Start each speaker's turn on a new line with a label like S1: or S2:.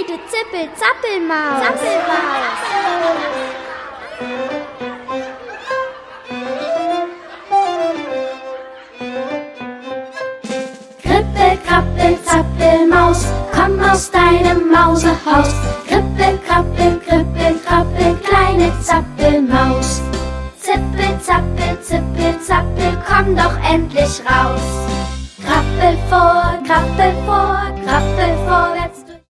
S1: gute Zippel-Zappelmaus.
S2: Krippel, krabbel, Zappelmaus, komm aus deinem Mausehaus. Krippel, krabbel, kleine Zappelmaus. Zippel, zappel, komm doch endlich raus. Krabbel vor, krabbel vorwärts.